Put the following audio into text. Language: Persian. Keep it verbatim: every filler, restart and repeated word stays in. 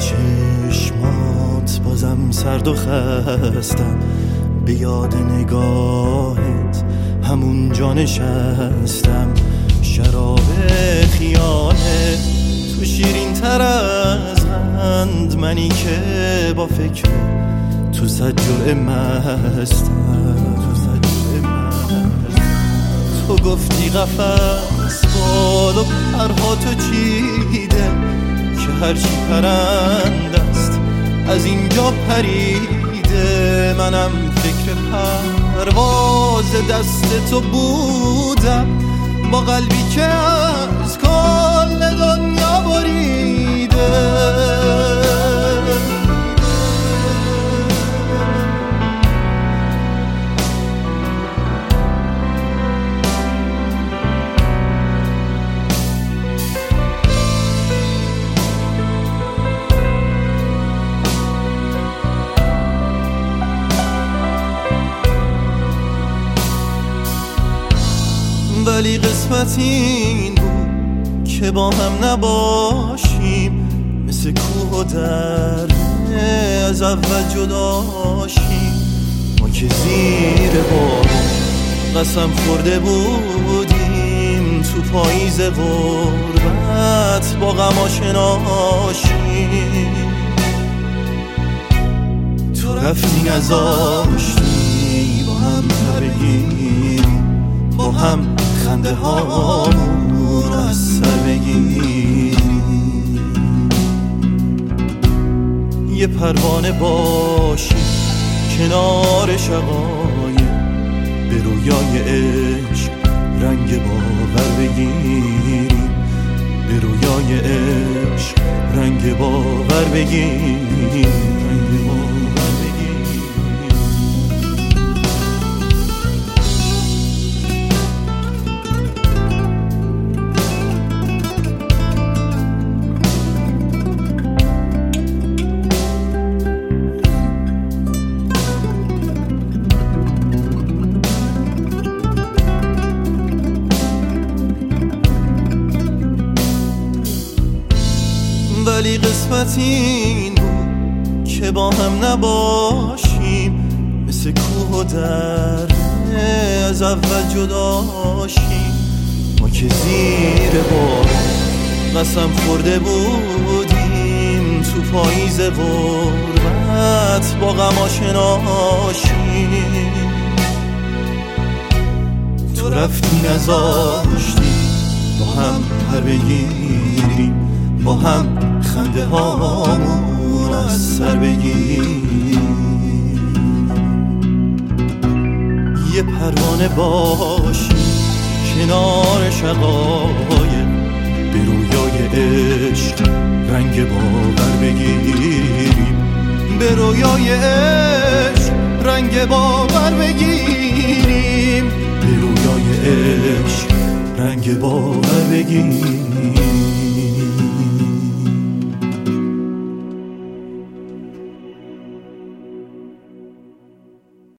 چشمات بازم سرد و خستم، به یاد نگاهت همون جا نشستم. شراب خیانه تو شیرین تر از قند، منی که با فکر تو صد جرعه مستم. تو گفتی قفس بال و پرها تو چیده، که هرچی پرند است از اینجا پریده. منم فکر پرواز دست تو بودم، با قلبی که از کل دنیا بریده. ولی قسمت این بود که با هم نباشیم، مثل کوه و دره از اول جداشیم. ما که زیر بارون قسم خورده بودیم، تو پاییز غربت با غم آشناشیم. تو رفتی نذاشتی با هم بگیم، با هم خنده هامون از سر بگیریم. یه پروانه باشیم کنار شقایق، به رویای عشق رنگ باور بگیریم. به رویای عشق رنگ باور بگیریم. ولی قسمت این بود که با هم نباشیم، مثل کوه و دره از اول جداشیم. ما که زیر بارون قسم خورده بودیم، تو پاییز غربت با غم آشناشیم. تو رفتی نذاشتی با هم پر بگیریم، با هم خنده هامون از سر بگیریم. یه پروانه باشیم کنار شقایق، به رویای عشق رنگ باور بگیریم. به رویای عشق رنگ باور بگیریم. به رویای عشق رنگ باور بگیریم.